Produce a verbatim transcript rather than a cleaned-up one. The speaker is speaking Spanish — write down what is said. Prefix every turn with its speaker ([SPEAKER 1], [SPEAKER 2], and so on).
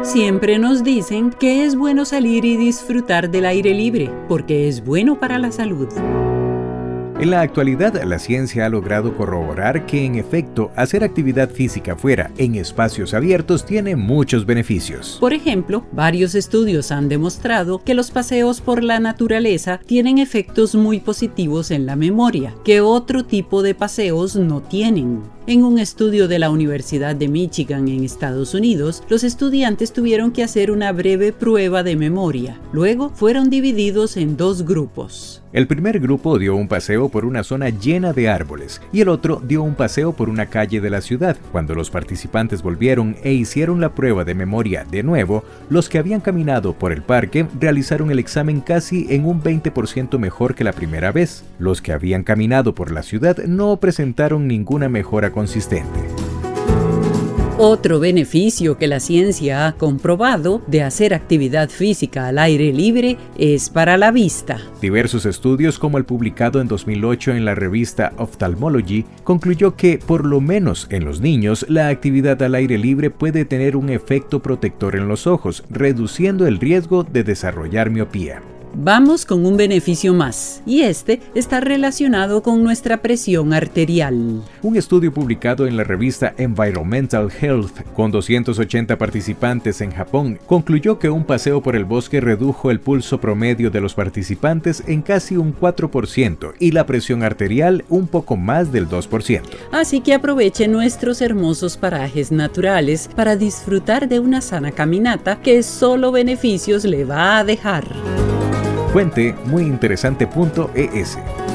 [SPEAKER 1] Siempre nos dicen que es bueno salir y disfrutar del aire libre, porque es bueno para la salud.
[SPEAKER 2] En la actualidad, la ciencia ha logrado corroborar que, en efecto, hacer actividad física fuera, en espacios abiertos, tiene muchos beneficios.
[SPEAKER 1] Por ejemplo, varios estudios han demostrado que los paseos por la naturaleza tienen efectos muy positivos en la memoria, que otro tipo de paseos no tienen. En un estudio de la Universidad de Michigan en Estados Unidos, los estudiantes tuvieron que hacer una breve prueba de memoria. Luego fueron divididos en dos grupos.
[SPEAKER 2] El primer grupo dio un paseo por una zona llena de árboles y el otro dio un paseo por una calle de la ciudad. Cuando los participantes volvieron e hicieron la prueba de memoria de nuevo, los que habían caminado por el parque realizaron el examen casi en un veinte por ciento mejor que la primera vez. Los que habían caminado por la ciudad no presentaron ninguna mejora consistente.
[SPEAKER 1] Otro beneficio que la ciencia ha comprobado de hacer actividad física al aire libre es para la vista.
[SPEAKER 2] Diversos estudios, como el publicado en dos mil ocho en la revista Ophthalmology, concluyó que, por lo menos en los niños, la actividad al aire libre puede tener un efecto protector en los ojos, reduciendo el riesgo de desarrollar miopía.
[SPEAKER 1] Vamos con un beneficio más, y este está relacionado con nuestra presión arterial.
[SPEAKER 2] Un estudio publicado en la revista Environmental Health con doscientos ochenta participantes en Japón concluyó que un paseo por el bosque redujo el pulso promedio de los participantes en casi un cuatro por ciento y la presión arterial un poco más del dos por ciento.
[SPEAKER 1] Así que aproveche nuestros hermosos parajes naturales para disfrutar de una sana caminata que solo beneficios le va a dejar.
[SPEAKER 2] Fuente muy interesante punto e ese